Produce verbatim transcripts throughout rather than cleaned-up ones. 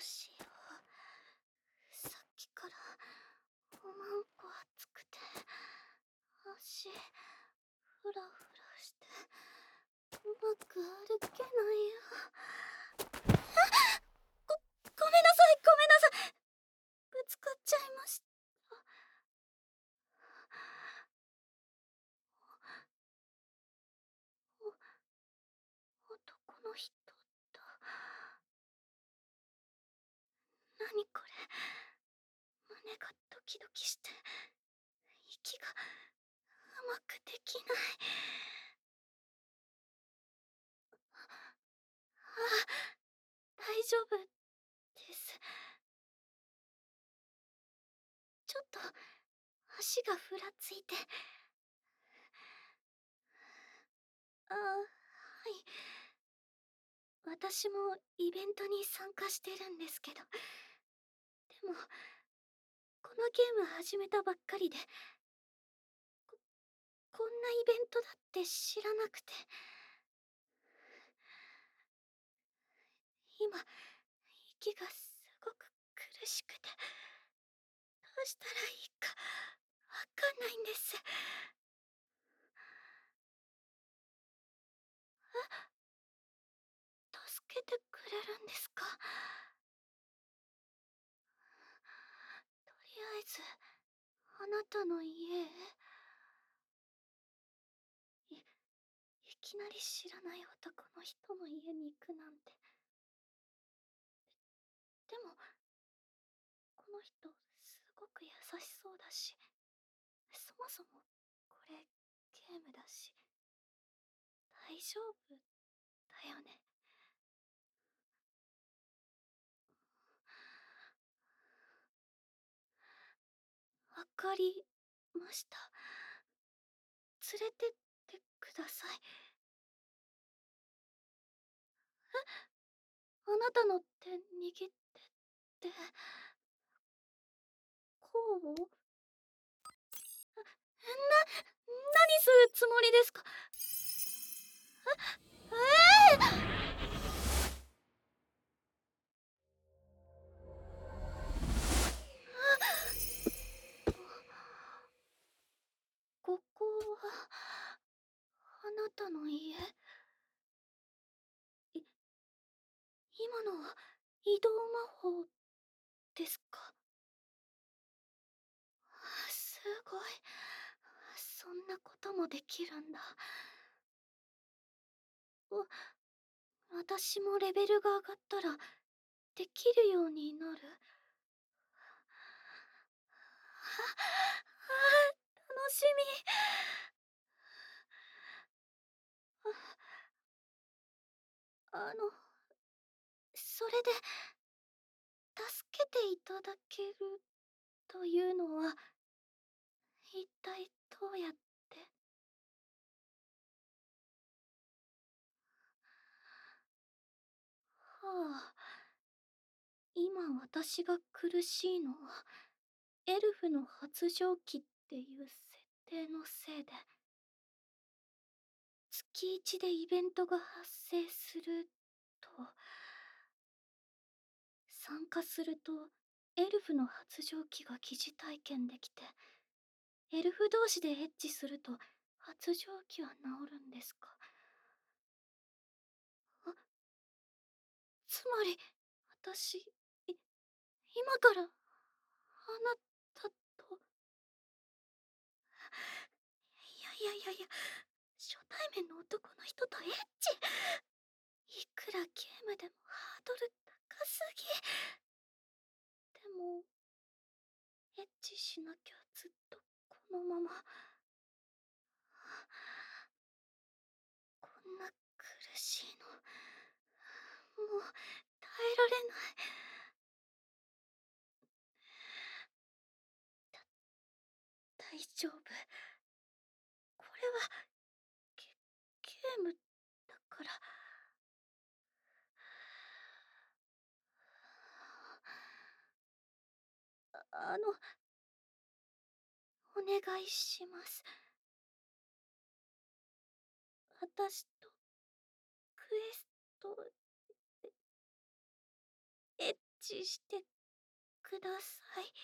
しよう。さっきからおまんこ熱くて足フラフラしてうまく歩けないよ。ご、ごめんなさい、ごめんなさい。ぶつかっちゃいました。お、男の人だ。何これ。胸がドキドキして息がうまくできない。ああ、大丈夫です。ちょっと足がふらついて。ああ、はい。私もイベントに参加してるんですけど、でもこのゲーム始めたばっかりで、こ、こんなイベントだって知らなくて。今息がすごく苦しくて、どうしたらいいかわかんないんです。え、助けてくれるんですか？とりあえずあなたの家へ。い、いきなり知らない男の人の家に行くなんて。でもこの人すごく優しそうだし、そもそもこれゲームだし大丈夫だよね。わかりました。連れてってください。え、あなたの手握ってってこう？な、何するつもりですか？え、ええ！ここはあなたの家？い、今のは移動魔法ですか？すごい。そんなこともできるんだ。わ、私もレベルが上がったらできるようになる？あ、あ、楽しみ。あ、あの、それで助けていただけるというのは一体どうやって？はあ、今私が苦しいのはエルフの発情期っていう設定のせいで、月一でイベントが発生すると、参加するとエルフの発情期が疑似体験できて、エルフ同士でエッチすると発情期は治るんですか？あ、つまり私、い、今からあなたと。いやいやいやいや、初対面の男の人とエッチ？いくらゲームでもハードル高すぎ。でもエッチしなきゃずっとこのまま。こんな苦しいのもう耐えられない。だ、大丈夫。これはゲ、ゲームだから。あ、あの、お願いします。私とクエスト、エッチししてください。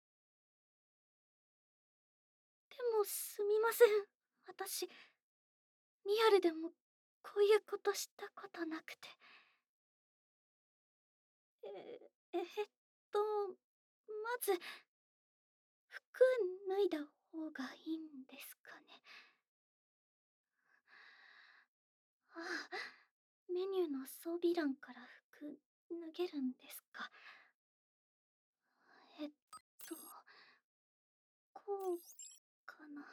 でもすみません。私、リアルでもこういうことしたことなくて。え、えっと、まず、服脱いだ方がいいんですかね。ああ、メニューの装備欄から服脱げるんですか。えっと、こうかな。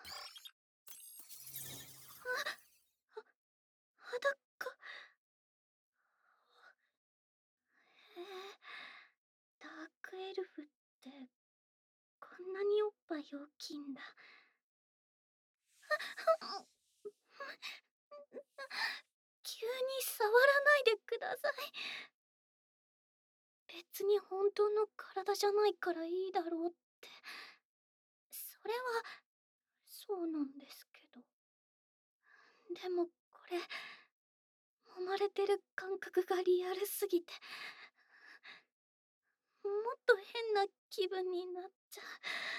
あ、は、裸。へえ、ダークエルフってこんなにおっぱい大きいんだ。急に触らないでください。別に本当の体じゃないからいいだろうって。それはそうなんですけど。でもこれ、揉まれてる感覚がリアルすぎて、もっと変な気分になっちゃう。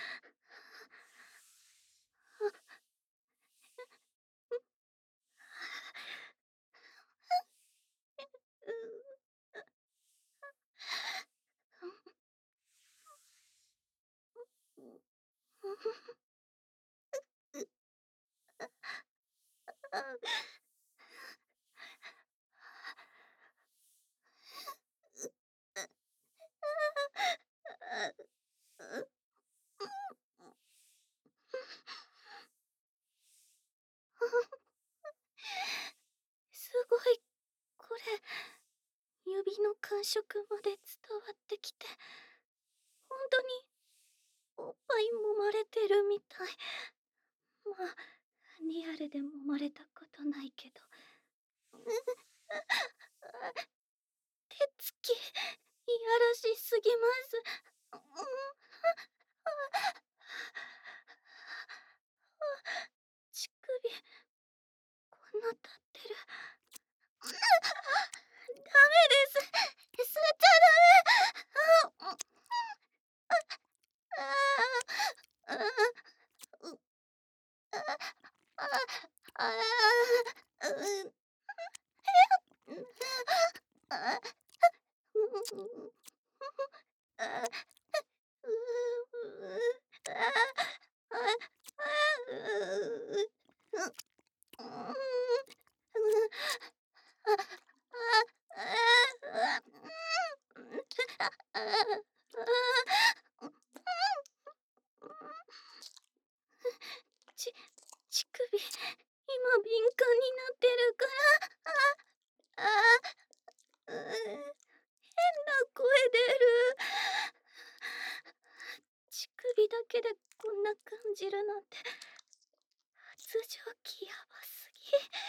すごい、これ、指の感触まで伝わってきて、本当におっぱい揉まれてるみたい。まあ、リアルで揉まれたことないけど。手つき、いやらしすぎます。乳首、こんな立ってる。ダメです。吸っちゃダメ。ああ、う、ああ、あう、あ、う、あ、う、あ、あ、あ、う、ち、乳首、今敏感になってるから、あ、あ、う、変な声出る。乳首だけでこんな感じるなんて、発情期やばすぎ。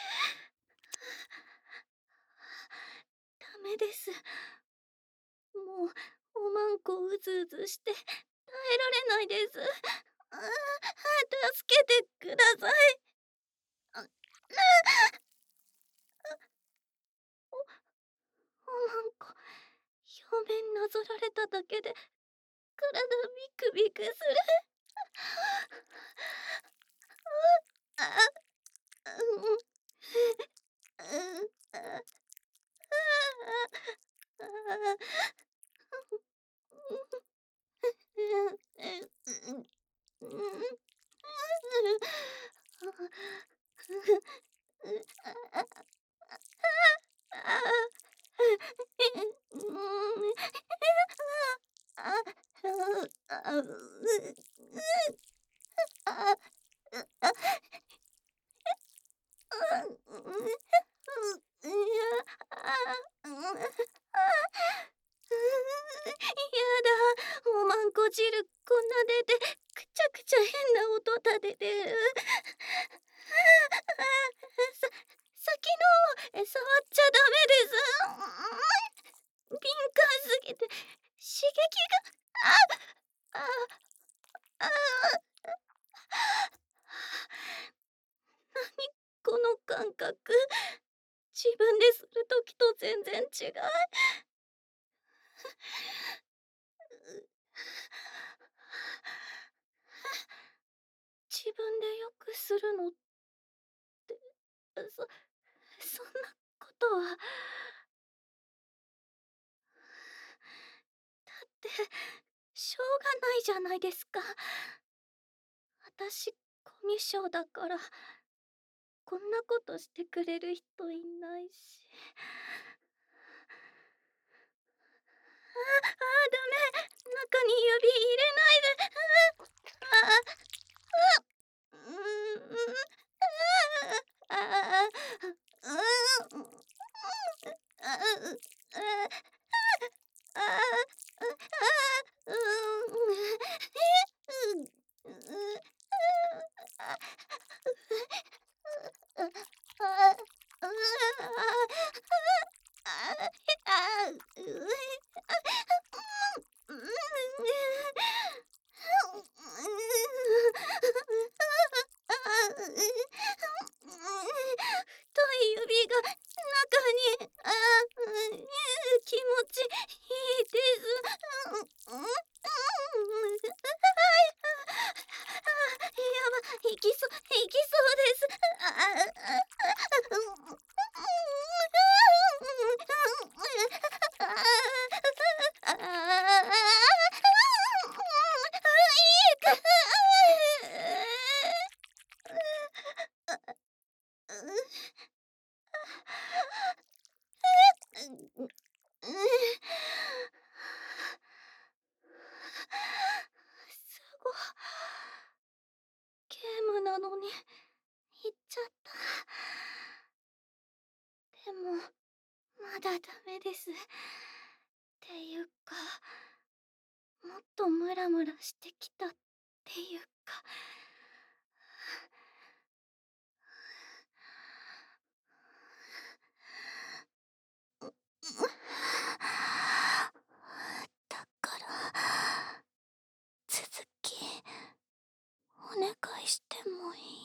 ダメです。もう、おまんこうずうずして、耐えられないです。あ、助けてください。あ、あ、お、おまんこ、表面なぞられただけで、体ビクビクする。あ、うん、うん、あ、あ、あ、やだ、おまんこ汁こんな出て、くちゃくちゃ変な音立ててる。さ、先の触っちゃダメです。敏感すぎて、刺激が、あ、あ、あ、何この感覚。自分でするときと全然違う。 自分でよくするのって、そそんなことは。だって、しょうがないじゃないですか。私、コミュ障だから、こんなことしてくれる人いないし。ああ、ダメ。中に指入れないで。ああ、うう、うああ、ああ、うう、ああ、う、ああ、ああ、う、ああ、うん、え、う、う、あ、う、あ、あ、う、ああ、あ、う、うん、太い指が中に、あ、うん、気持ちいいです。うん、うん、やば、いきそいきそうです。ああ、ああ、いかすご。ゲームなのに行っちゃった。でもまだダメです。っていうか、もっとムラムラしてきたっていうか。だから続きお願いしてもいい？